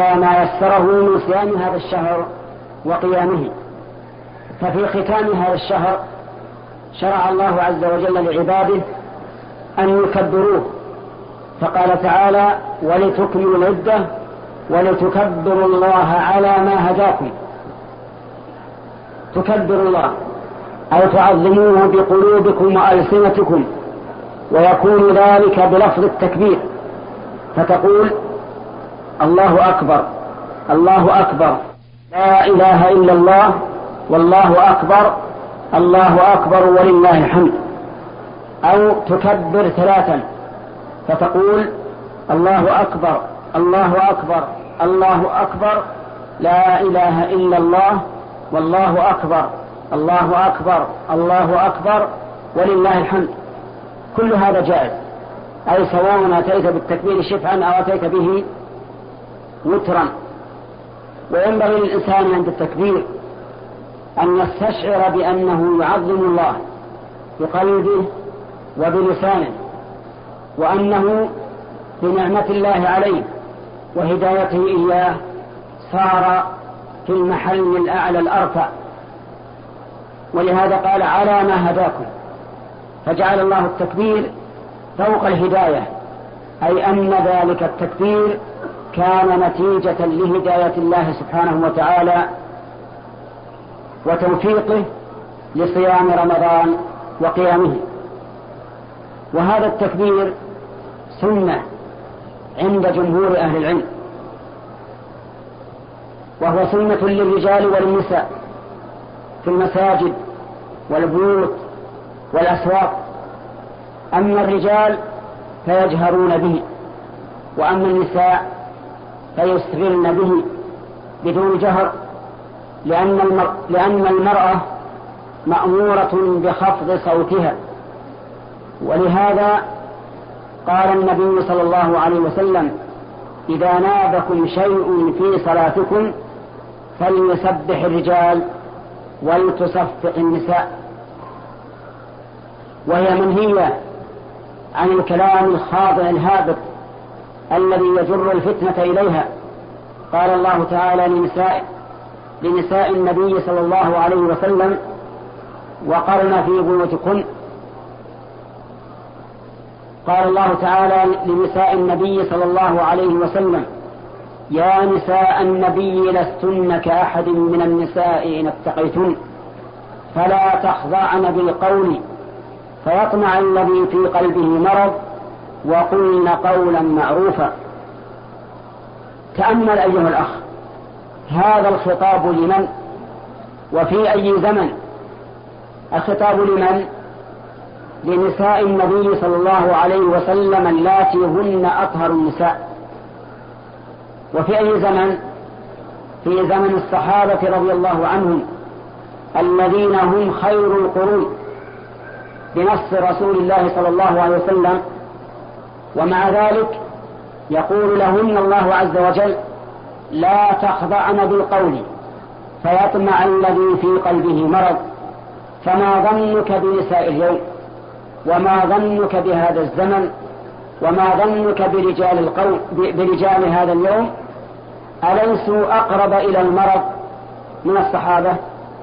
على ما يسره من صيام هذا الشهر وقيامه. ففي ختام هذا الشهر شرع الله عز وجل لعباده أن يكبروه، فقال تعالى: ولتكملوا العدة ولتكبروا الله على ما هداكم. تكبروا الله أي تعظموه بقلوبكم وألسنتكم، ويكون ذلك بلفظ التكبير، فتقول: الله أكبر الله أكبر لا إله إلا الله والله أكبر الله أكبر ولله الحمد. أو تكبر 3 فتقول: الله أكبر الله أكبر الله أكبر لا إله إلا الله والله أكبر الله أكبر الله أكبر ولله الحمد. كل هذا جائز، أي سواء أتيت بالتكبير شفعا أو أتيت به وترا. وينبغي للإنسان عند التكبير أن يستشعر بأنه يعظم الله بقلبه وبلسانه، وأنه بنعمة الله عليه وهدايته إياه صار في المحل الأعلى الأرفع. ولهذا قال: على ما هداكم، فجعل الله التكبير فوق الهداية، أي أن ذلك التكبير كان نتيجة لهداية الله سبحانه وتعالى وتوفيقه لصيام رمضان وقيامه. وهذا التكبير سنة عند جمهور أهل العلم، وهو سنة للرجال والنساء في المساجد والبيوت والأسواق. أما الرجال فيجهرون به، وأما النساء فيسررن به بدون جهر، لأن المرأة مأمورة بخفض صوتها. ولهذا قال النبي صلى الله عليه وسلم: إذا نابكم شيء في صلاتكم فليسبح الرجال ولتصفق النساء. وهي منهية عن الكلام الخاضع الهابط الذي يجر الفتنة إليها. قال الله تعالى لنساء النبي صلى الله عليه وسلم: وقرن في بيوتكن. قال الله تعالى لنساء النبي صلى الله عليه وسلم: يا نساء النبي لستن كأحد من النساء إن اتقيتن فلا تخضعن بالقول فيطمع الذي في قلبه مرض وقلن قولا معروفا. تأمل أيها الأخ، هذا الخطاب لمن وفي أي زمن؟ الخطاب لمن؟ لنساء النبي صلى الله عليه وسلم اللاتي هن أطهر النساء. وفي أي زمن؟ في زمن الصحابة رضي الله عنهم الذين هم خير القرون بنص رسول الله صلى الله عليه وسلم. ومع ذلك يقول لهن الله عز وجل: لا تخضعن بالقول فيطمع الذي في قلبه مرض. فما ظنك بنساء اليوم؟ وما ظنك بهذا الزمن؟ وما ظنك برجال هذا اليوم؟ أليسوا أقرب إلى المرض من الصحابة؟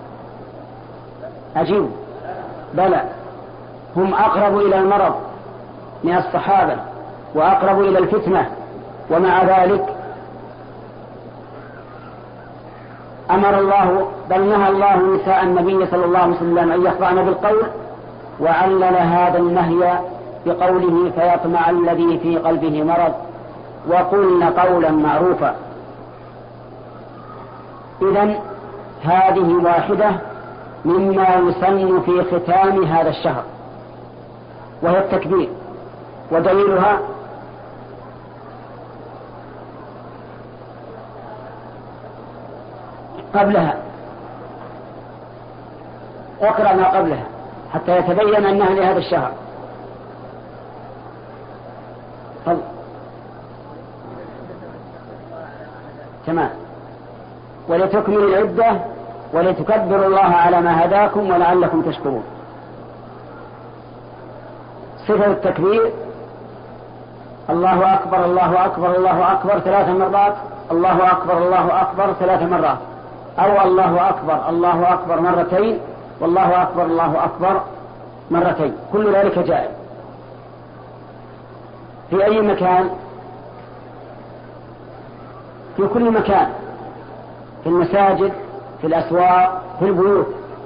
أجيب: بلى، هم أقرب إلى المرض من الصحابة وأقرب إلى الفتنة. ومع ذلك أمر الله بل نهى الله نساء النبي صلى الله عليه وسلم أن يخضعن بالقول، وعلل هذا النهي بقوله: فيطمع الذي في قلبه مرض وقلن قولا معروفا. إذن هذه واحدة مما يسن في ختام هذا الشهر، وهي التكبير. ودليلها قبلها، اقرأ ما قبلها حتى يتبين أنها لهذا الشهر. طيب. تمام. ولتكملوا العدة ولتكبروا الله على ما هداكم ولعلكم تشكرون. صفة التكبير الله أكبر الله أكبر الله أكبر 3 مرات، الله أكبر الله أكبر 3 مرات، أو الله أكبر الله أكبر مرتين، والله أكبر الله أكبر مرتين، كل ذلك جائز. في أي مكان؟ في كل مكان، في المساجد، في الأسواق، في البيوت،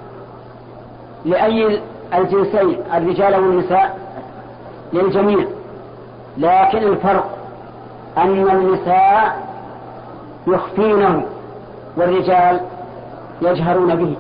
لأي الجنسين الرجال والنساء، للجميع. لكن الفرق أن النساء يخفينه والرجال يجهرون به.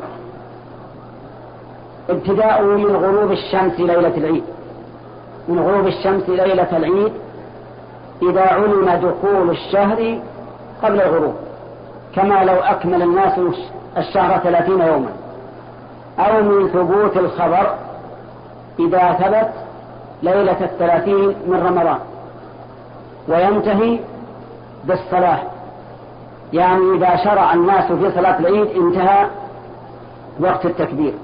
ابتداء من غروب الشمس ليلة العيد، من غروب الشمس ليلة العيد إذا علم دخول الشهر قبل الغروب، كما لو أكمل الناس الشهر 30 يوما، أو من ثبوت الخبر إذا ثبت ليلة 30 من رمضان، وينتهي بالصلاة، يعني إذا شرع الناس في صلاة العيد انتهى وقت التكبير.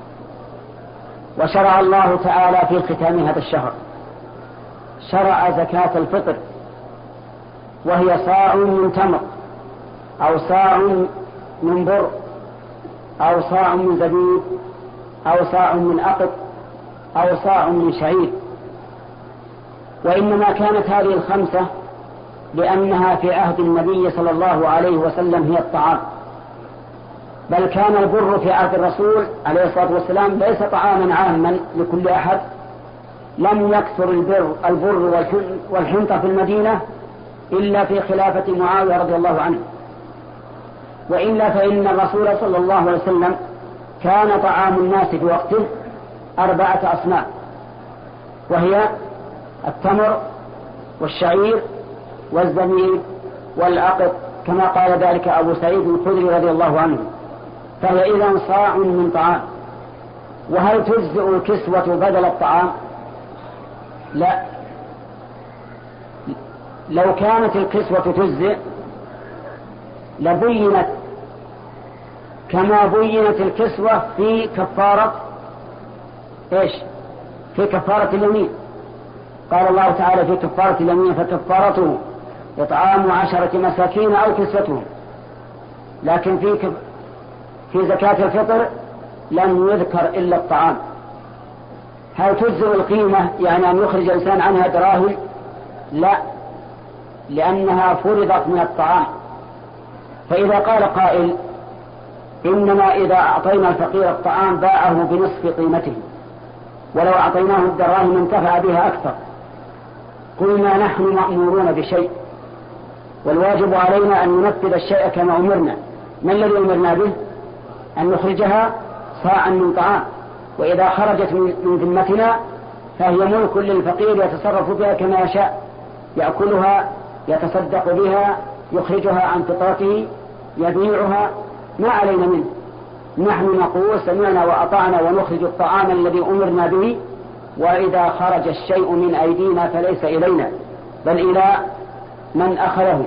وشرع الله تعالى في ختام هذا الشهر شرع زكاة الفطر، وهي صاع من تمر، أو صاع من بر، أو صاع من زبيب، أو صاع من أقط، أو صاع من شعير. وإنما كانت هذه الخمسة لأنها في عهد النبي صلى الله عليه وسلم هي الطعام، بل كان البر في عهد الرسول عليه الصلاة والسلام ليس طعاما عاما لكل أحد. لم يكثر البر والحنطة في المدينة إلا في خلافة معاوية رضي الله عنه، وإلا فإن الرسول صلى الله عليه وسلم كان طعام الناس في وقته 4 أصناف، وهي التمر والشعير والزبيب والعقد، كما قال ذلك أبو سعيد الخدري رضي الله عنه. فهي إذن صاع من طعام. وهل تجزئ الكسوة بدل الطعام؟ لا، لو كانت الكسوة تجزئ لبينت كما بينت الكسوة في كفارة إيش؟ في كفارة اليمين. قال الله تعالى في كفارة اليمين فكفارته إطعام 10 مساكين أو كسوتهم. لكن في زكاة الفطر لم يذكر إلا الطعام. هل تجزئ القيمة يعني أن يخرج الإنسان عنها دراهم؟ لا، لأنها فرضت من الطعام. فإذا قال قائل إنما إذا أعطينا الفقير الطعام باعه بنصف قيمته، ولو أعطيناه الدراهم انتفع بها أكثر، قلنا نحن مأمورون بشيء والواجب علينا أن ننفذ الشيء كما أمرنا. ما الذي أمرنا به؟ أن نخرجها صاعا من طعام، وإذا خرجت من ذمتنا فهي ملك للفقير يتصرف بها كما يشاء، يأكلها، يتصدق بها، يخرجها عن فطرته، يبيعها، ما علينا منه. نحن نقول سمعنا وأطعنا ونخرج الطعام الذي أمرنا به، وإذا خرج الشيء من أيدينا فليس إلينا بل إلى من أخذه.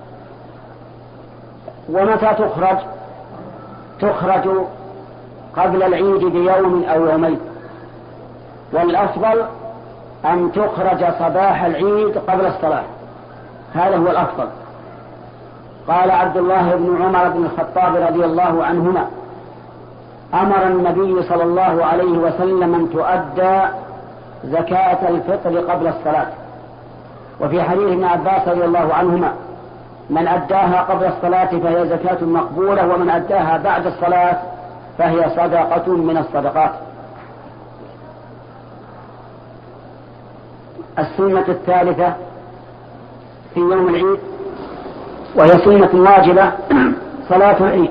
ومتى تخرج؟ تخرج قبل العيد بيوم أو يومين، والأفضل أن تخرج صباح العيد قبل الصلاة، هذا هو الأفضل. قال عبد الله بن عمر بن الخطاب رضي الله عنهما أمر النبي صلى الله عليه وسلم أن تؤدى زكاة الفطر قبل الصلاة. وفي حديث ابن عباس رضي الله عنهما من أداها قبل الصلاة فهي زكاة مقبولة، ومن أداها بعد الصلاة فهي صدقة من الصدقات. السنة الثالثة في يوم العيد، وهي سنة واجبة، صلاة العيد.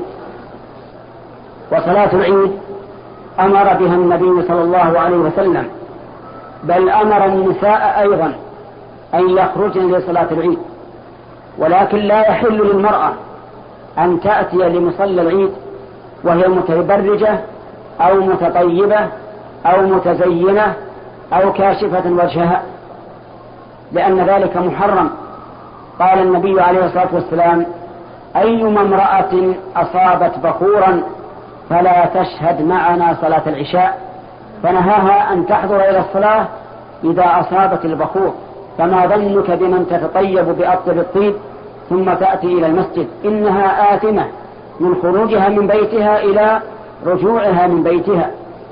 وصلاة العيد أمر بها النبي صلى الله عليه وسلم، بل أمر النساء أيضا أن يخرجن لصلاة العيد، ولكن لا يحل للمرأة أن تأتي لمصلى العيد وهي متبرجة أو متطيبة أو متزينة أو كاشفة وجهها، لأن ذلك محرم. قال النبي عليه الصلاة والسلام أيما امرأة أصابت بخورا فلا تشهد معنا صلاة العشاء، فنهاها أن تحضر إلى الصلاة إذا أصابت البخور، فما ظنك بمن تتطيب بأطيب الطيب ثم تأتي إلى المسجد؟ إنها آثمة من خروجها من بيتها إلى رجوعها من بيتها.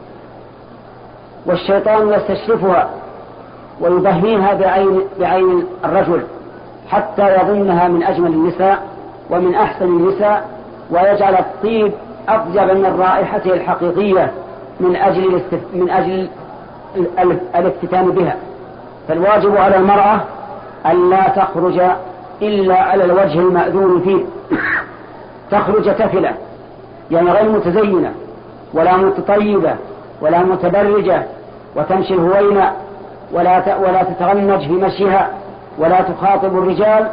والشيطان يستشرفها ويبهيها بعين الرجل حتى يظنها من أجمل النساء ومن أحسن النساء، ويجعل الطيب أطيب من رائحته الحقيقية من أجل الافتتان بها. فالواجب على المرأة ألا تخرج إلا على الوجه المأذون فيه، تخرج كفلة يعني غير متزينة ولا متطيبة ولا متبرجة وتمشي الهوينة ولا تتغنج في مشيها ولا تخاطب الرجال،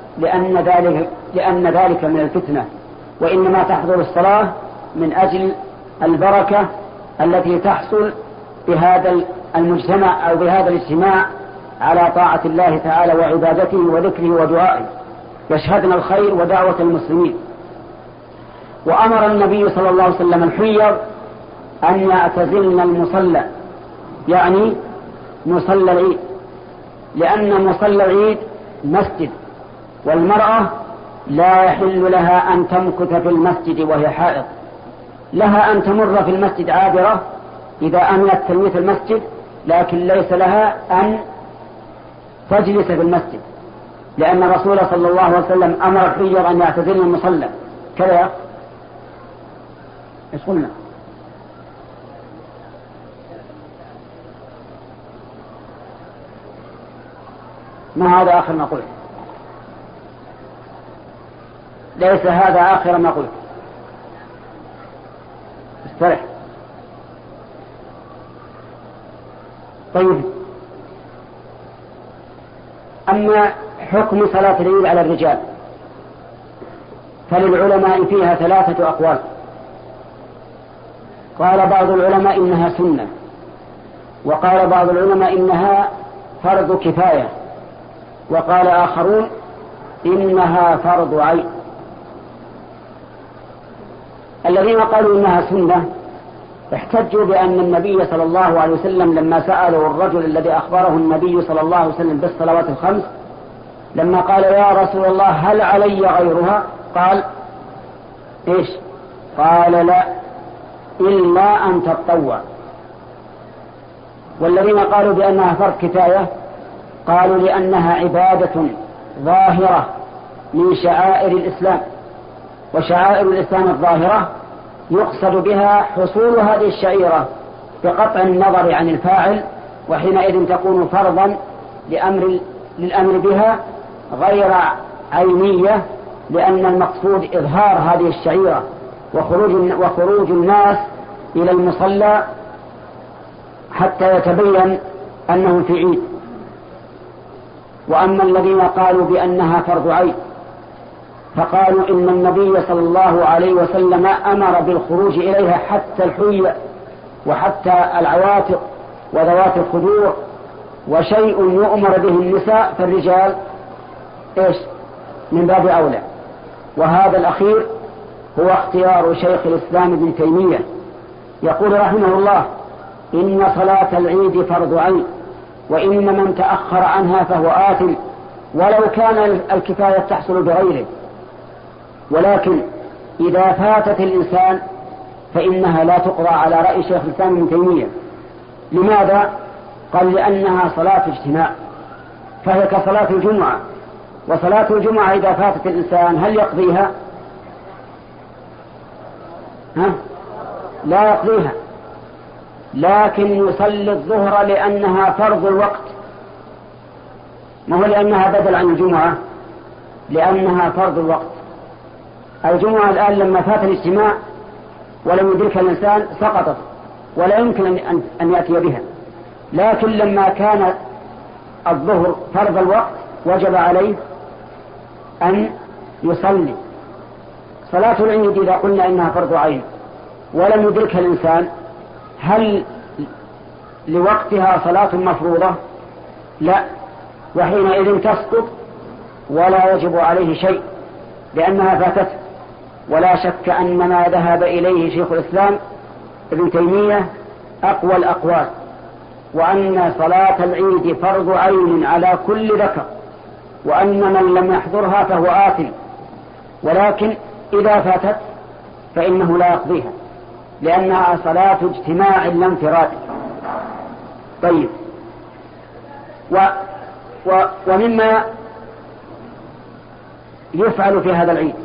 لأن ذلك من الفتنة. وإنما تحضر الصلاة من أجل البركة التي تحصل بهذا المجتمع أو بهذا الاجتماع على طاعة الله تعالى وعبادته وذكره ودعائه، يشهدنا الخير ودعوة المسلمين. وأمر النبي صلى الله عليه وسلم الحيض أن يعتزلن المصلى، يعني مصلى العيد، لأن مصلى العيد مسجد، والمرأة لا يحل لها أن تمكث في المسجد وهي حائض. لها أن تمر في المسجد عابرة إذا أمنت تلميذ المسجد، لكن ليس لها أن تجلس في المسجد، لأن الرسول صلى الله عليه وسلم أمر الحيض أن يعتزلن المصلى. كذا إيش قلنا؟ ما هذا آخر ما قلت؟ ليس هذا آخر ما قلت. استرح. طيب، أما حكم صلاة العيد على الرجال فللعلماء فيها 3 أقوال. قال بعض العلماء إنها سنة، وقال بعض العلماء إنها فرض كفاية، وقال آخرون إنها فرض عين. الذين قالوا إنها سنة احتجوا بأن النبي صلى الله عليه وسلم لما سأله الرجل الذي أخبره النبي صلى الله عليه وسلم بالصلوات الخمس، لما قال يا رسول الله هل علي غيرها؟ قال إيش؟ قال لا، إلا أن تتطوع. والذين قالوا بأنها فرض كفاية قالوا لأنها عبادة ظاهرة من شعائر الإسلام، وشعائر الإسلام الظاهرة يقصد بها حصول هذه الشعيرة بقطع النظر عن الفاعل، وحينئذ تكون فرضا للأمر بها غير عينية، لأن المقصود إظهار هذه الشعيرة وخروج الناس إلى المصلى حتى يتبين أنهم في عيد. وأما الذين قالوا بأنها فرض عين فقالوا إن النبي صلى الله عليه وسلم أمر بالخروج إليها حتى الحية وحتى العواتق وذوات الخدور، وشيء يؤمر به النساء فالرجال إيش من باب أولى. وهذا الأخير هو اختيار شيخ الإسلام ابن تيمية، يقول رحمه الله إن صلاة العيد فرض عين، وإن من تأخر عنها فهو آثم ولو كان الكفاية تحصل بغيره، ولكن إذا فاتت الإنسان فإنها لا تقضى على رأي شيخ الإسلام ابن تيمية. لماذا؟ قال لأنها صلاة اجتماع، فهي كصلاة الجمعة، وصلاة الجمعة إذا فاتت الإنسان هل يقضيها؟ لا يقضيها، لكن يصلي الظهر لأنها فرض الوقت، ما هو لأنها بدل عن الجمعة، لأنها فرض الوقت. الجمعة الآن لما فات الاجتماع ولم يدركها الإنسان سقطت ولا يمكن أن يأتي بها، لكن لما كان الظهر فرض الوقت وجب عليه أن يصلي. صلاة العيد إذا قلنا إنها فرض عين ولم يدركها الإنسان هل لوقتها صلاة مفروضة؟ لا، وحينئذ تسقط ولا يجب عليه شيء لأنها فاتته. ولا شك أن ما ذهب إليه شيخ الإسلام ابن تيمية أقوى الأقوال، وأن صلاة العيد فرض عين على كل ذكر، وأن من لم يحضرها فهو آثم، ولكن إذا فاتت فإنه لا يقضيها لأنها صلاة اجتماع لا انفراد. طيب، ومما يفعل في هذا العيد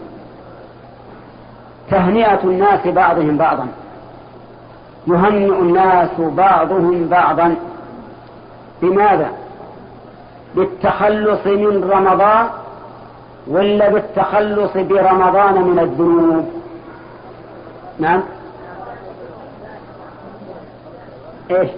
تهنئة الناس بعضهم بعضا، يهنئ الناس بعضهم بعضا. بماذا؟ بالتخلص من رمضان ولا بالتخلص برمضان من الذنوب؟ نعم، ايش؟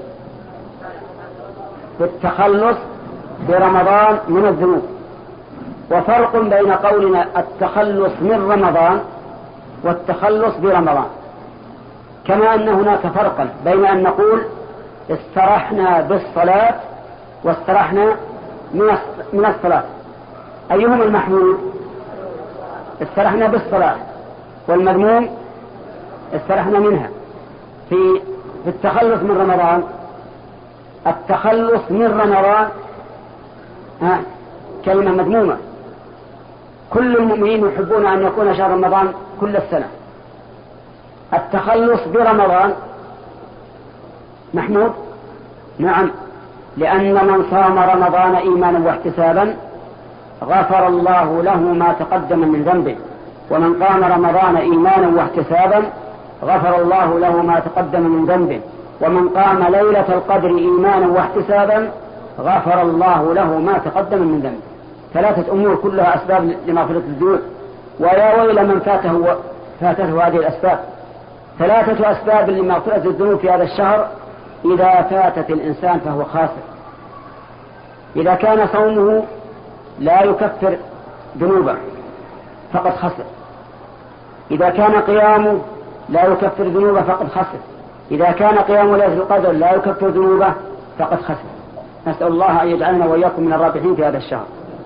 بالتخلص برمضان من الذنوب. وفرق بين قولنا التخلص من رمضان والتخلص برمضان، كما أن هناك فرقا بين أن نقول استرحنا بالصلاة واسترحنا من الصلاة. أيهما المحمود؟ استرحنا بالصلاة، والمذموم استرحنا منها. في التخلص من رمضان، التخلص من رمضان كلمة مذمومة. كل المؤمنين يحبون أن يكون شهر رمضان كل السنة. التخلص برمضان محمود، نعم، لأن من صام رمضان إيمانا واحتسابا غفر الله له ما تقدم من ذنبه، ومن قام رمضان إيمانا واحتسابا غفر الله له ما تقدم من ذنبه، ومن قام ليلة القدر إيمانا واحتسابا غفر الله له ما تقدم من ذنبه. ثلاثة أمور كلها أسباب لمغفرة الذنوب، ويا ويل من فاتته هذه الأسباب. ثلاثة أسباب لمغفرة الذنوب في هذا الشهر إذا فاتت الإنسان فهو خاسر. إذا كان صومه لا يكفر ذنوبه فقد خسر، إذا كان قيامه لا يكفر ذنوبه فقد خسر، إذا كان قيام ليلة القدر لا يكفر ذنوبه فقد خسر. نسأل الله أن يجعلنا وإياكم من الرابحين في هذا الشهر.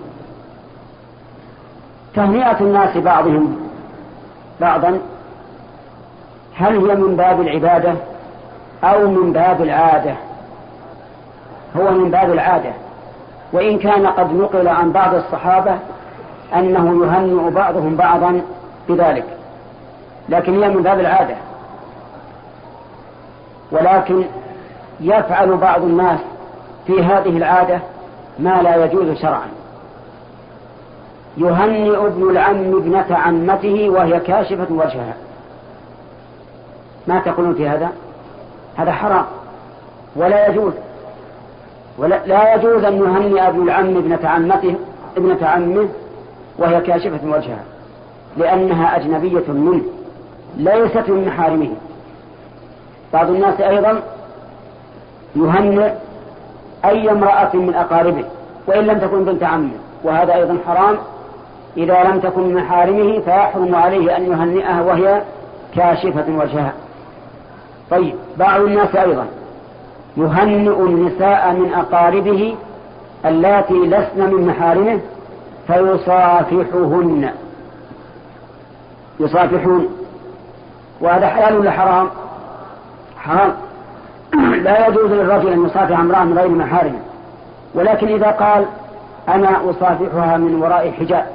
تهنئة الناس بعضهم بعضا، هل هي من باب العبادة أو من باب العادة؟ هو من باب العادة، وإن كان قد نقل عن بعض الصحابة أنه يهنئ بعضهم بعضا بذلك، لكن هي من باب العادة. ولكن يفعل بعض الناس في هذه العادة ما لا يجوز شرعا. يهنئ ابن العم ابنة عمته وهي كاشفة وجهها. ما تقولون في هذا؟ هذا حرام ولا يجوز. لا يجوز أن يهنئ ابن العم ابنة عمه وهي كاشفة وجهها، لأنها أجنبية منه ليست من محارمه. بعض الناس أيضا يهنئ أي امرأة من أقاربه وإن لم تكن بنت عمه، وهذا أيضا حرام. إذا لم تكن من محارمه فيحرم عليه أن يهنئها وهي كاشفة وجهها. طيب، بعض الناس أيضا يهنئ النساء من أقاربه اللاتي لسن من محارمه فيصافحهن، يصافحون، وهذا حلال ولا حرام؟ حرام. لا يجوز للرجل أن يصافح امرأة من غير محارمه، ولكن إذا قال أنا أصافحها من وراء حجاب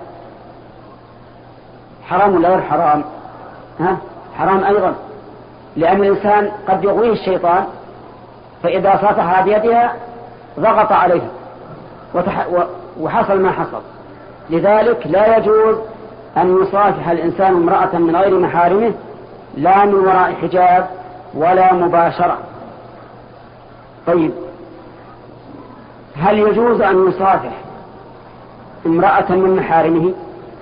حرام ولا غير حرام؟ حرام أيضا، لأن الإنسان قد يغويه الشيطان فإذا صافحها بيدها ضغط عليها وحصل ما حصل. لذلك لا يجوز أن يصافح الإنسان امرأة من غير محارمه لا من وراء حجاب ولا مباشرة. طيب، هل يجوز أن يصافح امرأة من محارمه؟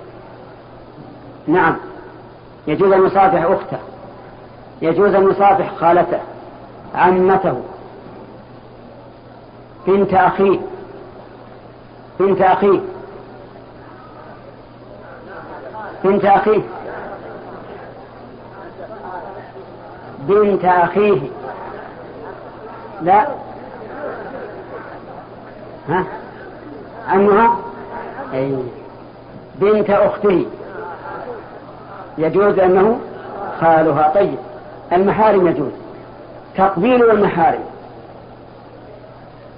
نعم، يجوز أن يصافح أخته، يجوز أن يصافح خالته، عمته، بنت أخيه، بنت أخيه، بنت أخيه، بنت أخيه، لا، عمها، أي بنت أخته يجوز أنه خالها. طيب، المحارم يجوز تقبيل المحارم،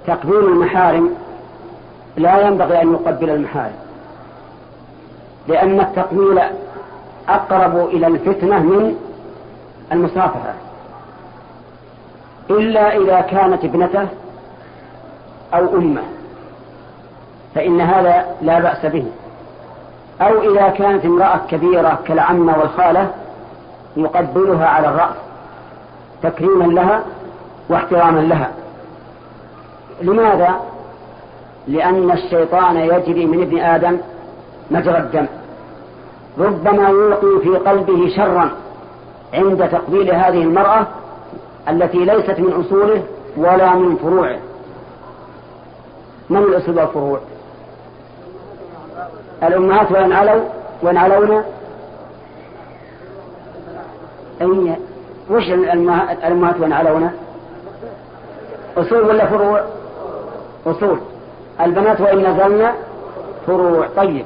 تقبيل المحارم لا ينبغي أن يقبل المحارم، لأن التقبيل أقرب إلى الفتنة من المصافحة، إلا إذا كانت ابنته أو أمه فإن هذا لا بأس به، أو إذا كانت امرأة كبيرة كالعمة والخالة يقبلها على الرأس تكريما لها واحتراما لها. لماذا؟ لأن الشيطان يجري من ابن آدم مجرى الدم، ربما يلقي في قلبه شرا عند تقبيل هذه المرأة التي ليست من أصوله ولا من فروعه. من الأصول والفروع؟ الأمهات وإن علونا أي وش الأمهات وإن علونا؟ أصول ولا فروع؟ أصول. البنات وإن نزلنا فروع. طيب،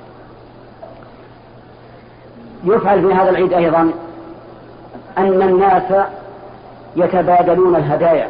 يفعل في هذا العيد أيضا أن الناس يتبادلون الهدايا،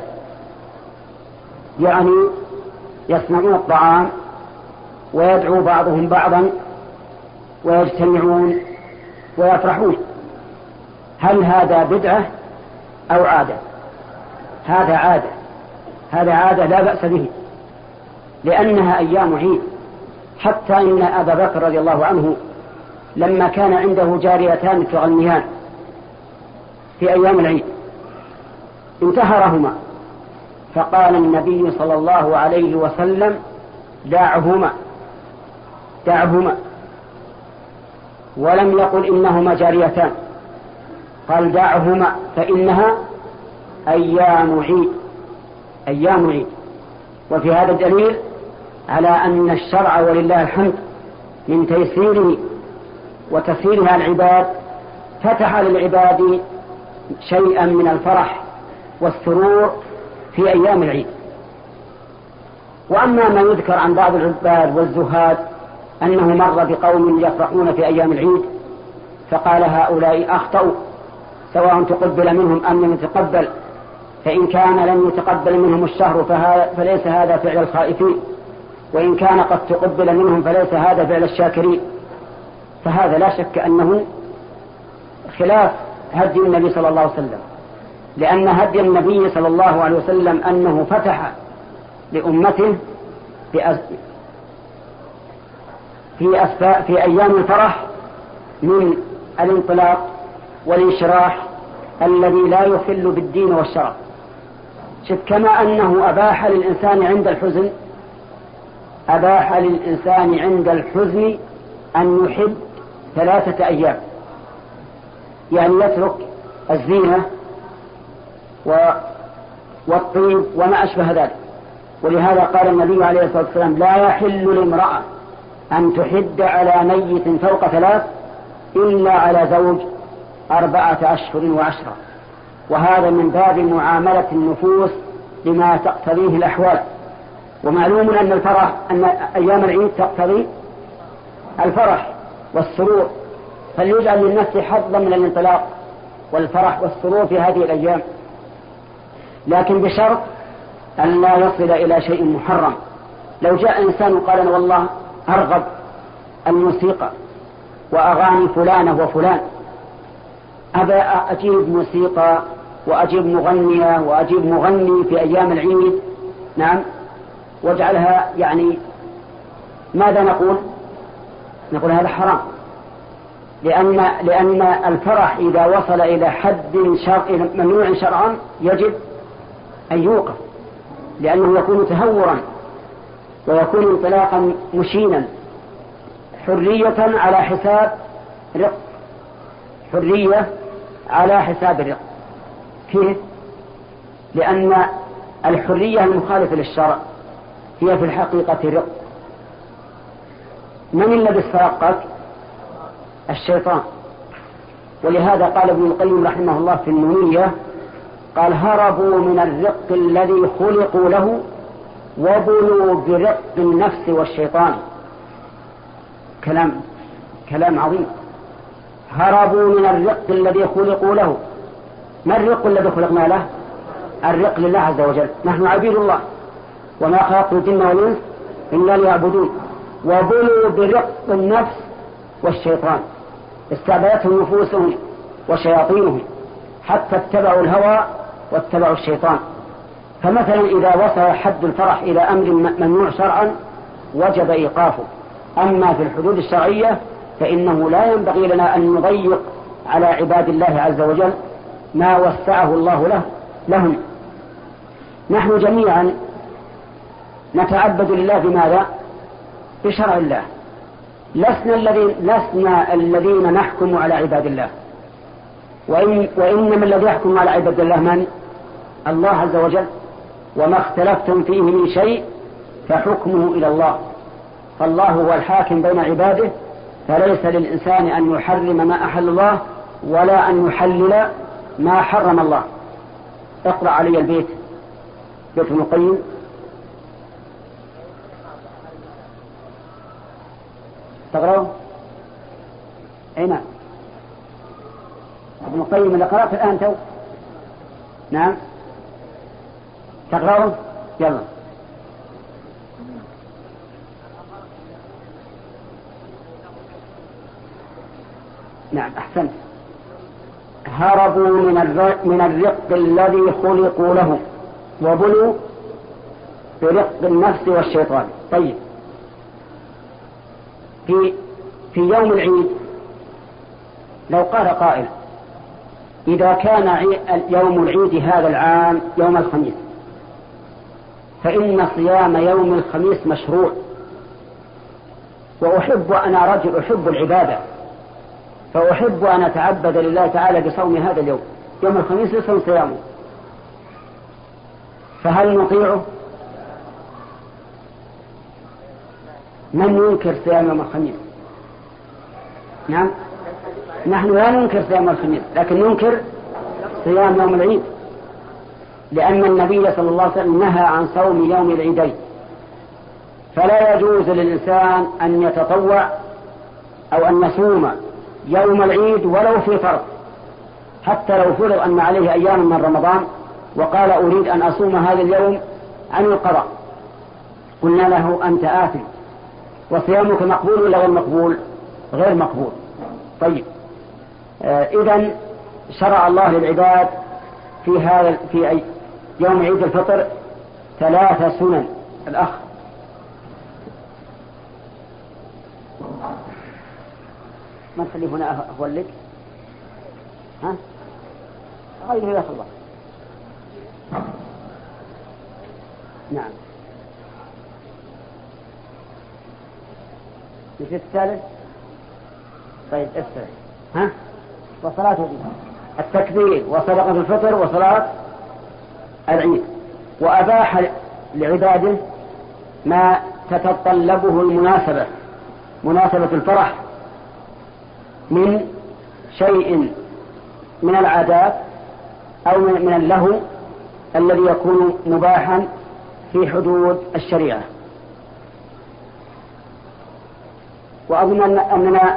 يعني يصنعون الطعام ويدعو بعضهم بعضا ويجتمعون ويفرحون. هل هذا بدعة أو عادة؟ هذا عادة، هذا عادة لا بأس به، لأنها أيام عيد. حتى إن أبا بكر رضي الله عنه لما كان عنده جاريتان تغنيان في أيام العيد انتهرهما، فقال النبي صلى الله عليه وسلم: دعهما دعهما، ولم يقل إنهما جاريتان، قال دعهما فإنها أيام عيد، أيام عيد. وفي هذا الدليل على أن الشرع ولله الحمد من تيسيره وتسهيلها العباد فتح للعباد شيئا من الفرح والسرور في أيام العيد. وأما ما يذكر عن بعض العباد والزهاد أنه مر بقوم يفرحون في أيام العيد فقال هؤلاء أخطأوا، سواء تقبل منهم أم لم يتقبل، فإن كان لم يتقبل منهم الشهر فليس هذا فعل الخائفين، وإن كان قد تقبل منهم فليس هذا فعل الشاكرين. فهذا لا شك أنه خلاف هدي النبي صلى الله عليه وسلم، لأن هدي النبي صلى الله عليه وسلم أنه فتح لأمته في أيام الفرح من الانطلاق والانشراح الذي لا يخل بالدين والشرع. شف كما أنه أباح للإنسان عند الحزن، أباح للإنسان عند الحزن أن يحب 3 أيام، يعني يترك الزينة والطيب وما أشبه ذلك. ولهذا قال النبي عليه الصلاة والسلام: لا يحل لامرأة أن تحد على ميت فوق 3 إلا على زوج 4 أشهر و10. وهذا من باب معاملة النفوس بما تقتضيه الأحوال. ومعلوم أن أيام العيد تقتضي الفرح والسرور، فليجعل للنفس حظا من الانطلاق والفرح والسرور في هذه الأيام، لكن بشرط أن لا يصل إلى شيء محرم. لو جاء إنسان وقال أنا والله أرغب الموسيقى وأغاني فلانة وفلان، أبى أجيب موسيقى وأجيب مغنية وأجيب مغني في أيام العيد، نعم، واجعلها، يعني ماذا نقول؟ نقول هذا حرام، لأن الفرح إذا وصل إلى حد ممنوع شرعا يجب أن يوقف، لأنه يكون تهورا ويكون انطلاقا مشينا، حرية على حساب رق، حرية على حساب الرق. كيف؟ لأن الحرية المخالفة للشرع هي في الحقيقة رق. من الذي استرقك؟ الشيطان. ولهذا قال ابن القيم رحمه الله في النونية، قال: هربوا من الرق الذي خلقوا له وبلوا برق النفس والشيطان. كلام عظيم. هربوا من الرق الذي خلقوا له. ما الرق الذي خلقنا له؟ الرق لله عز وجل، نحن عبيد الله، وما خلقت الجن والإنس إلا ليعبدون. وبلوا برق النفس والشيطان، استعبدتهم نفوسهم وشياطينهم حتى اتبعوا الهوى واتبعوا الشيطان. فمثلا إذا وصل حد الفرح إلى أمر ممنوع شرعا وجب إيقافه. أما في الحدود الشرعية فإنه لا ينبغي لنا أن نضيق على عباد الله عز وجل ما وسعه الله لهم. نحن جميعا نتعبد لله بماذا؟ بشرع الله. لسنا الذين نحكم على عباد الله، وإنما الذي يحكم على عباد الله من؟ الله عز وجل. وما اختلفتم فيه من شيء فحكمه إلى الله. فالله هو الحاكم بين عباده، فليس للإنسان أن يحرم ما أحل الله ولا أن يحلل ما حرم الله. اقرأ علي البيت، بيت ابن القيم. تقرأه؟ أين ابن القيم اللي قرأت الآن تو؟ نعم تقرأه؟ يلا. نعم أحسنت. هربوا من الرق الذي خلقوا له وبلوا برق النفس والشيطان. طيب، في يوم العيد لو قال قائل إذا كان يوم العيد هذا العام يوم الخميس فإن صيام يوم الخميس مشروع، وأنا رجل أحب العبادة، فأحب أن أتعبد لله تعالى بصوم هذا اليوم، يوم الخميس يصوم صيامه، فهل نطيعه؟ من ينكر صيام يوم الخميس؟ نعم، نحن لا ننكر صيام الخميس، لكن ننكر صيام يوم العيد، لأن النبي صلى الله عليه وسلم نهى عن صوم يوم العيدين، فلا يجوز للإنسان أن يتطوع أو أن يصوم يوم العيد ولو في فرض، حتى لو فرض أن عليه أيام من رمضان وقال أريد أن أصوم هذا اليوم عن القضاء، قلنا له أنت آثم، وصيامك مقبول ولا غير مقبول؟ غير مقبول. طيب، إذن شرع الله للعباد في يوم عيد الفطر 3 سنن. الأخ ما تخلي هنا أولك، ها غيره يا الله. نعم، مثل الثالث. طيب استرح. ها وصلاة التكبير وصدقة الفطر وصلاة العيد. وأباح لعباده ما تتطلبه المناسبة، مناسبة الفرح، من شيء من العادات أو من اللهو الذي يكون مباحا في حدود الشريعة. وأظن أننا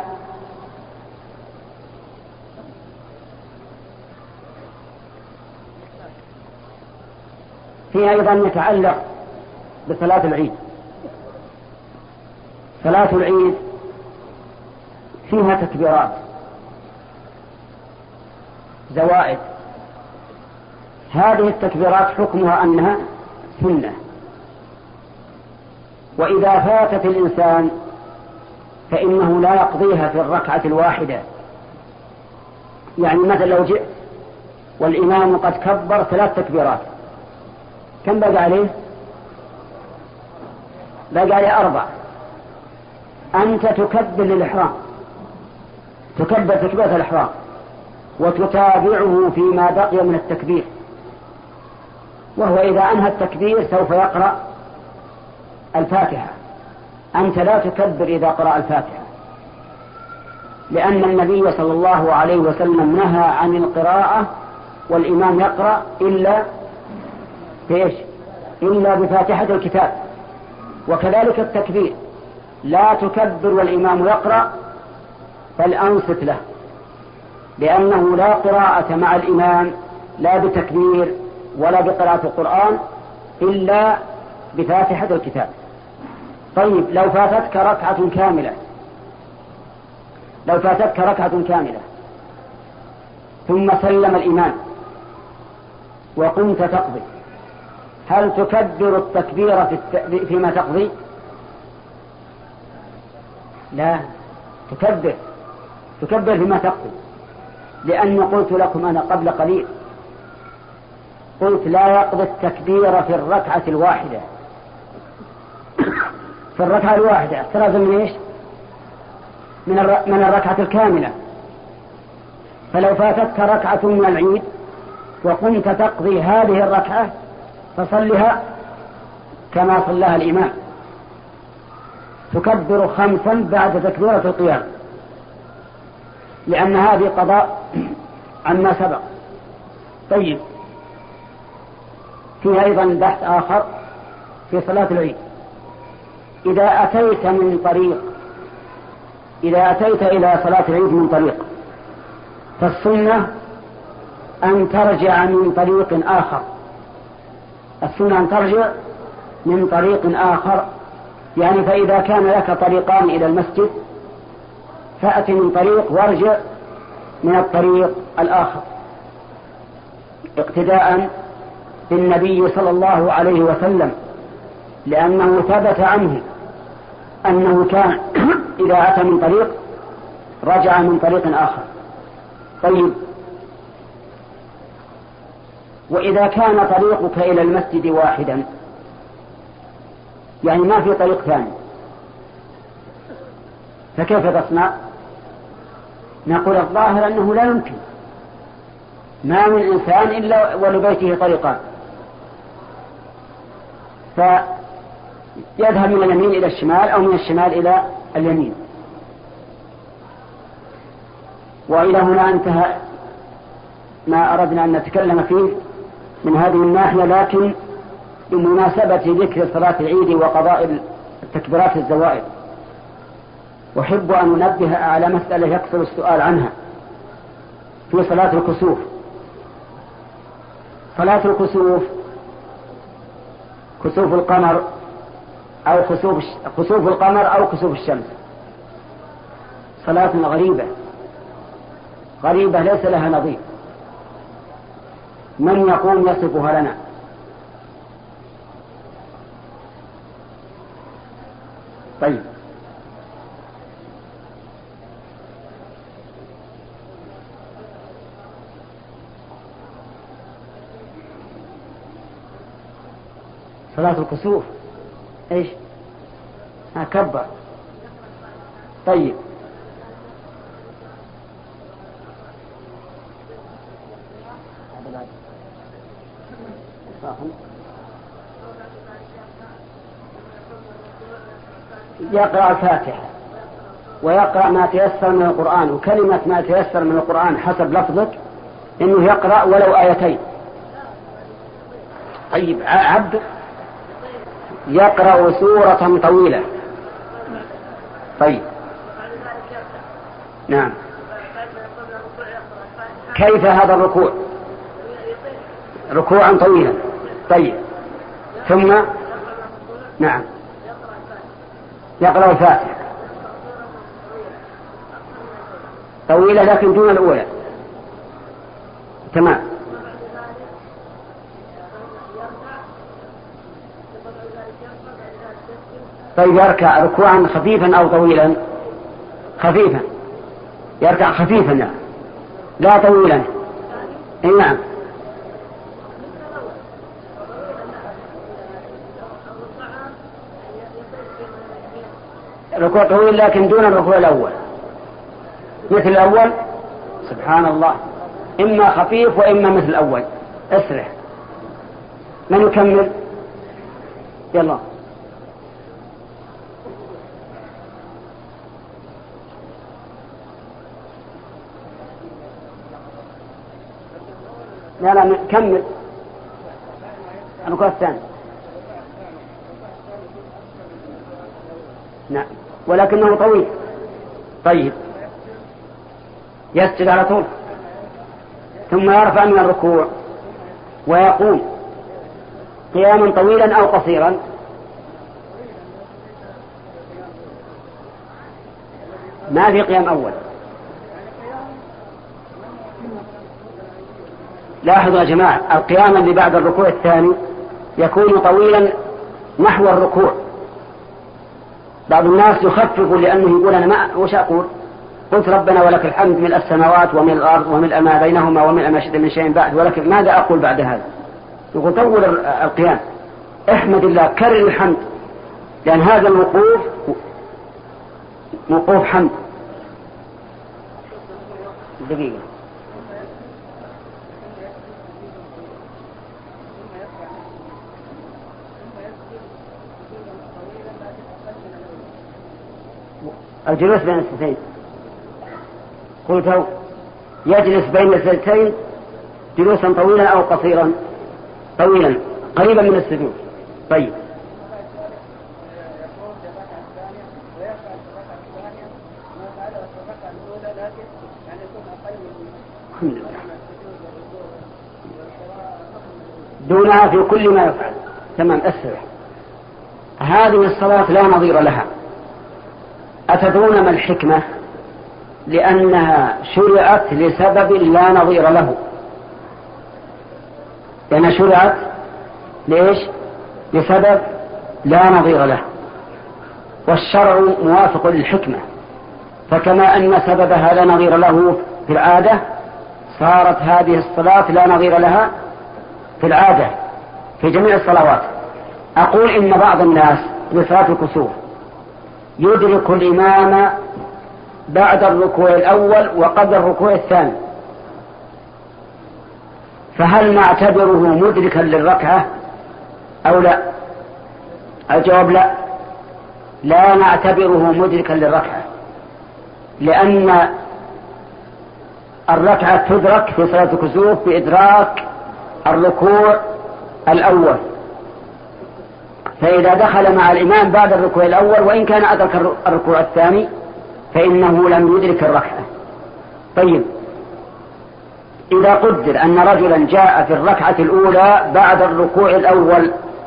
فيها أيضا يتعلق بصلاة العيد. صلاة العيد فيها تكبيرات زوائد، هذه التكبيرات حكمها أنها سنة، وإذا فاتت الإنسان فإنه لا يقضيها في الركعة الواحدة. يعني مثلا لو جئت والإمام قد كبر 3 تكبيرات، كم بقى عليه؟ بقى عليه 4. أنت تكبر للإحرام، تكبر تكبيرة الإحرام وتتابعه فيما بقي من التكبير، وهو إذا أنهى التكبير سوف يقرأ الفاتحة. أنت لا تكبر إذا قرأ الفاتحة، لأن النبي صلى الله عليه وسلم نهى عن القراءة والإمام يقرأ إلا بفاتحة الكتاب. وكذلك التكبير، لا تكبر والإمام يقرأ بل أنصت له، لأنه لا قراءة مع الإمام لا بتكبير ولا بقراءة القرآن إلا بفاتحة الكتاب. طيب لو فاتتك ركعة كاملة ثم سلم الإمام وقمت تقضي، هل تكبر التكبير فيما تقضي؟ لا، تكبر فيما تقضي، لأن قلت لكم أنا قبل قليل قلت لا يقضي التكبير في الركعة الواحدة. في الركعة الواحدة احتراز من ايش؟ من الركعة الكاملة. فلو فاتتك ركعة من العيد وقمت تقضي هذه الركعة فصلها كما صلاها الإمام، تكبر 5 بعد تكبيرة القيام، لأن هذه قضاء عما سبق. طيب فيها أيضا بحث آخر في صلاة العيد. إذا أتيت إلى صلاة العيد من طريق، فالسنة أن ترجع من طريق آخر. يعني فإذا كان لك طريقان إلى المسجد فأت من طريق وارجع من الطريق الآخر، اقتداء بالنبي صلى الله عليه وسلم، لأنه ثبت عنه أنه كان إذا أتى من طريق رجع من طريق آخر. طيب وإذا كان طريقك إلى المسجد واحدا، يعني ما في طريق ثاني، فكيف تصنع؟ نقول الظاهر أنه لا يمكن، ما من إنسان إلا ولبيته طريقان، فيذهب من اليمين إلى الشمال أو من الشمال إلى اليمين. وإلى هنا انتهى ما أردنا أن نتكلم فيه من هذه الناحية، لكن بمناسبة ذكر صلاة العيد وقضاء التكبيرات الزوائد أحب أن ننبه على مسألة يكثر السؤال عنها في صلاة الكسوف. صلاة الكسوف، كسوف القمر أو خسوف القمر أو كسوف الشمس، صلاة غريبة ليس لها نظير. من يقوم يصفها لنا؟ طيب صلاة الكسوف ايش؟ كبر. طيب يقرأ الفاتحة ويقرأ ما تيسر من القرآن، وكلمة ما تيسر من القرآن حسب لفظك إنه يقرأ ولو آيتين. طيب عبد يقرأ سورة طويلة. طيب نعم، كيف هذا الركوع؟ ركوعا طويلا. طيب ثم نعم يقرأ الفاتحة طويلة لكن دون الأولى. تمام. طيب يركع ركوعا خفيفا أو طويلا؟ خفيفا، يركع خفيفا لا طويلا. نعم ركوع طويل لكن دون الركوع الأول، مثل الأول. سبحان الله، إما خفيف وإما مثل الأول. اسرع. من يكمل؟ يلا. لا كمل الركوع الثاني. نعم ولكنه طويل. طيب يسجد على طول ثم يرفع من الركوع ويقوم قياما طويلا أو قصيرا. ما في قيام أول. لاحظوا يا جماعة، القيام اللي بعد الركوع الثاني يكون طويلا نحو الركوع. بعض الناس يخفف لأنه يقول أنا ما وش أقول، قلت ربنا ولك الحمد ملء السماوات وملء الأرض وملء ما بينهما وملء ما شئت من شيء بعد، ولكن ماذا أقول بعد هذا؟ يقول طول القيام، احمد الله، كرر الحمد، لأن هذا الوقوف وقوف حمد. دقيقة. الجلوس بين السجدتين، قلت يجلس بين السجدتين جلوسا طويلا أو قصيرا؟ طويلا قريبا من السجود. طيب دونها في كل ما يفعل. تمام. أسرع. هذه الصلاة لا نظير لها. أتدرون ما الحكمة؟ لأنها شرعت لسبب لا نظير له. لأنها شرعت ليش؟ لسبب لا نظير له، والشرع موافق للحكمة. فكما أن سببها لا نظير له في العادة، صارت هذه الصلاة لا نظير لها في العادة في جميع الصلوات. أقول إن بعض الناس لصلاة الكسوف يدرك الإمام بعد الركوع الأول وقبل الركوع الثاني، فهل نعتبره مدركا للركعة أو لا؟ الجواب لا، لا نعتبره مدركا للركعة، لأن الركعة تدرك في صلاة الكسوف بإدراك الركوع الأول، فإذا دخل مع الإمام بعد الركوع الأول وإن كان أدرك الركوع الثاني فإنه لم يدرك الركعة. طيب، إذا قدر أن رجلا جاء في الركعة الأولى بعد الركوع الأول،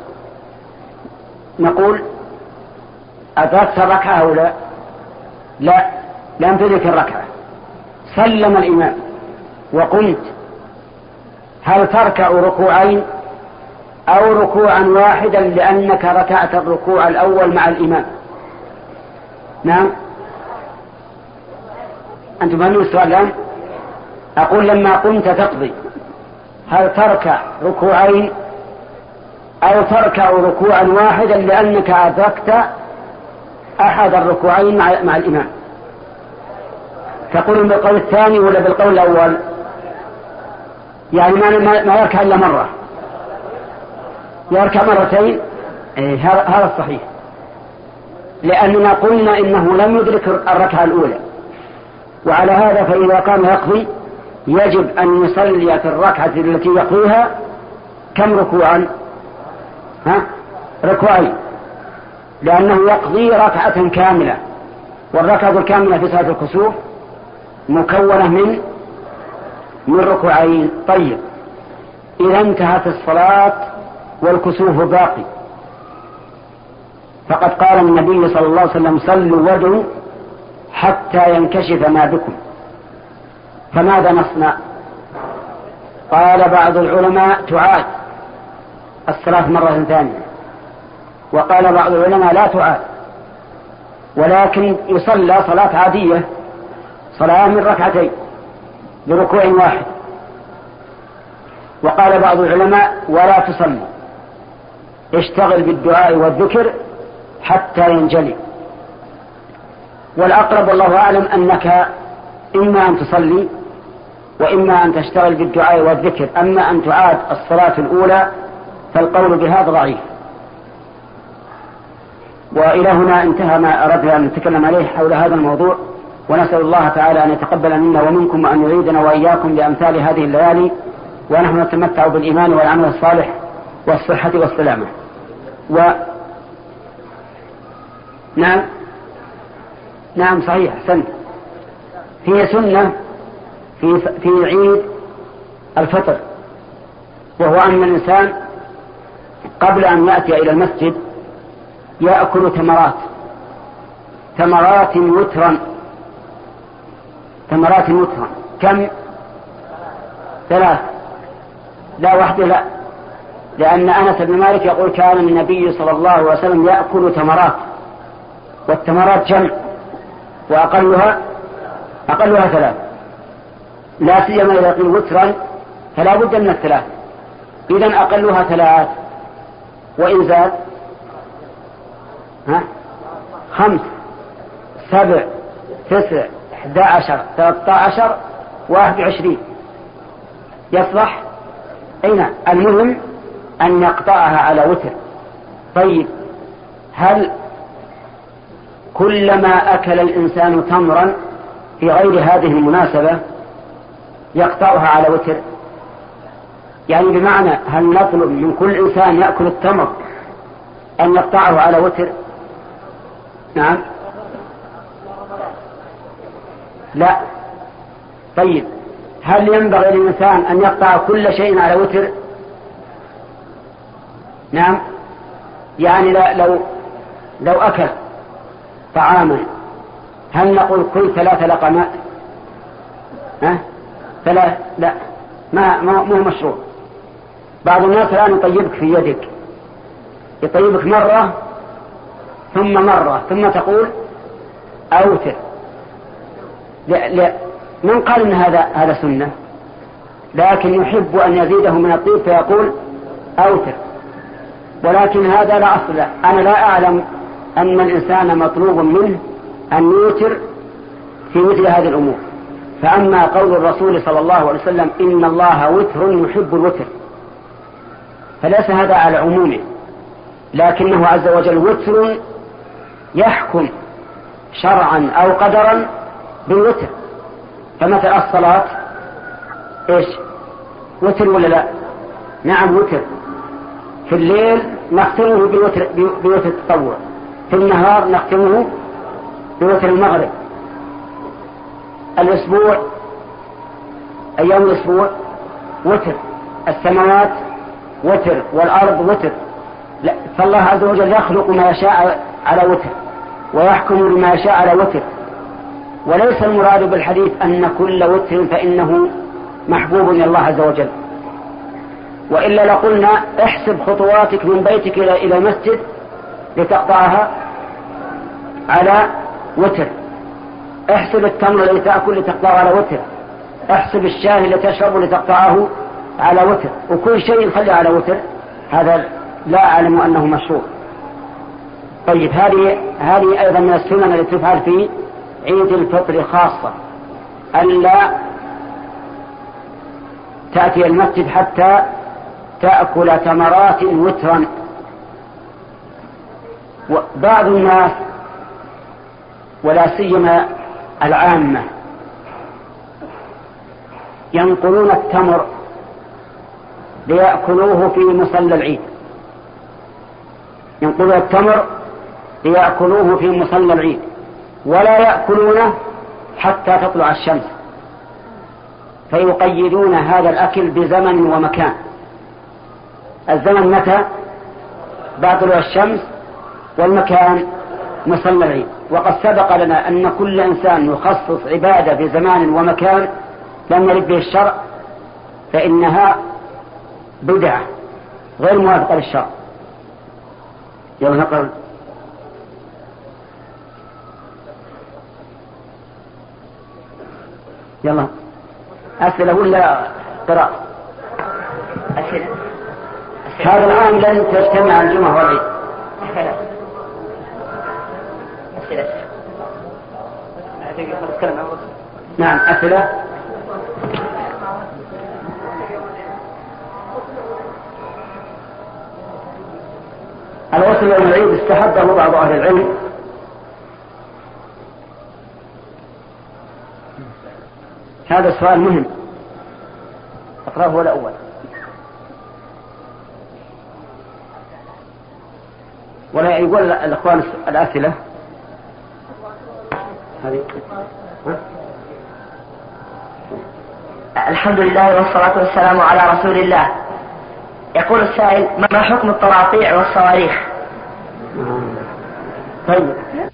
نقول أدركت الركعة أو لا؟ لا، لم تدرك الركعة. سلم الإمام وقمت، هل تركع ركوعين أو ركوعا واحدا لأنك ركعت الركوع الأول مع الإمام؟ نعم، أنتم فهمون السؤال الآن؟ أقول لما قمت تقضي، هل تركع ركوعين أو تركع ركوعا واحدا لأنك أدركت أحد الركوعين مع الإمام؟ تقول بالقول الثاني ولا بالقول الأول؟ يعني ما يركع إلا مرة، يركع مرتين. هذا الصحيح، لأننا قلنا إنه لم يدرك الركعة الأولى، وعلى هذا فإذا كان يقضي يجب أن يصلي في الركعة التي يقضيها كم ركوعا؟ ركوعين، لأنه يقضي ركعة كاملة، والركعة الكاملة في صلاة الكسوف مكونة من ركوعين. طيب، إذا انتهت الصلاة والكسوف باقي، فقد قال النبي صلى الله عليه وسلم: صلوا وادعوا حتى ينكشف ما بكم. فماذا نصنع؟ قال بعض العلماء تعاد الصلاة مرة ثانية، وقال بعض العلماء لا تعاد، ولكن يصلى صلاة عادية، صلاة من ركعتين بركوع واحد. وقال بعض العلماء ولا تصلي، اشتغل بالدعاء والذكر حتى ينجلي. والأقرب والله أعلم أنك إما أن تصلي وإما أن تشتغل بالدعاء والذكر، أما أن تعاد الصلاة الأولى فالقول بهذا ضعيف. وإلى هنا انتهى ما أردنا أن نتكلم عليه حول هذا الموضوع، ونسأل الله تعالى أن يتقبل منا ومنكم وأن يعيدنا وإياكم بأمثال هذه الليالي، ونحن نتمتع بالإيمان والعمل الصالح والصحة والسلامة. نعم صحيح، أحسنت. هي سنة في عيد الفطر، وهو أن الإنسان قبل أن يأتي إلى المسجد يأكل تمرات وترا تمرات وترا كم؟ 3. لا وحده لا، لأن أنس بن مالك يقول كان النبي صلى الله عليه وسلم يأكل تمرات، والتمرات جمع، وأقلها 3، لا سيما إذا قيل وترا فلا بد من 3، إذن أقلها 3، وإن زاد 5 7 9 11 13 21 يصلح. أين المهم أن يقطعها على وتر. طيب هل كلما أكل الإنسان تمرا في غير هذه المناسبة يقطعها على وتر؟ يعني بمعنى هل نطلب من كل إنسان يأكل التمر أن يقطعه على وتر؟ نعم. لا. طيب هل ينبغي للإنسان أن يقطع كل شيء على وتر؟ نعم. يعني لو أكل طعاما هل نقول كل 3 لقمات؟ 3 لا، ما هو مشروع. بعض الناس الآن يطيبك في يدك، يطيبك مرة ثم تقول أوتر. لا من قال إن هذا سنة، لكن يحب أن يزيده من الطيب فيقول أوتر، ولكن هذا لا أصل له. أنا لا أعلم أن الإنسان مطلوب منه أن يوتر في مثل هذه الأمور. فأما قول الرسول صلى الله عليه وسلم إن الله وتر يحب الوتر، فليس هذا على عمومه، لكنه عز وجل وتر يحكم شرعا أو قدرا بالوتر. فمثل الصلاة إيش؟ وتر ولا لا؟ نعم وتر. في الليل نختمه بوتر التطوع، في النهار نختمه بوتر المغرب. الأسبوع أيام الأسبوع وتر، السماوات وتر، والأرض وتر. فالله عز وجل يخلق ما يشاء على وتر ويحكم بما يشاء على وتر، وليس المراد بالحديث أن كل وتر فإنه محبوب إلى الله عز وجل. وإلا لقلنا احسب خطواتك من بيتك إلى المسجد لتقطعها على وتر، احسب التمر الذي تأكل لتقطعه على وتر، احسب الشاي الذي تشرب لتقطعه على وتر، وكل شيء خلي على وتر. هذا لا أعلم أنه مشروع. طيب هذه أيضا من السنن التي تفعل في عيد الفطر خاصة، ألا تأتي المسجد حتى تأكل تمرات وترا. وبعض الناس ولا سيما العامة ينقلون التمر ليأكلوه في مصلى العيد، ينقلون التمر ليأكلوه في مصلى العيد، ولا يأكلونه حتى تطلع الشمس، فيقيدون هذا الأكل بزمن ومكان. الزمن متى؟ بعد طلوع الشمس، والمكان مصلى العيد. وقد سبق لنا أن كل إنسان يخصص عبادة بزمان ومكان لم يرد به الشرع فإنها بدعة غير موافقة للشرع. يلا نقرأ. يلا أسئلة ولا قراءة؟ أسئلة. هذا العام لن تجتمع الجمعة والعيد. أسئلة. نعم أسئلة. الغسل يوم العيد استحبه بعض أهل العلم هذا السؤال مهم، أقرأه هو الأول. ولا يقول الأخوان الأسئلة هذه. الحمد لله والصلاة والسلام على رسول الله. يقول السائل: ما حكم الطراطيع والصواريخ؟ طيب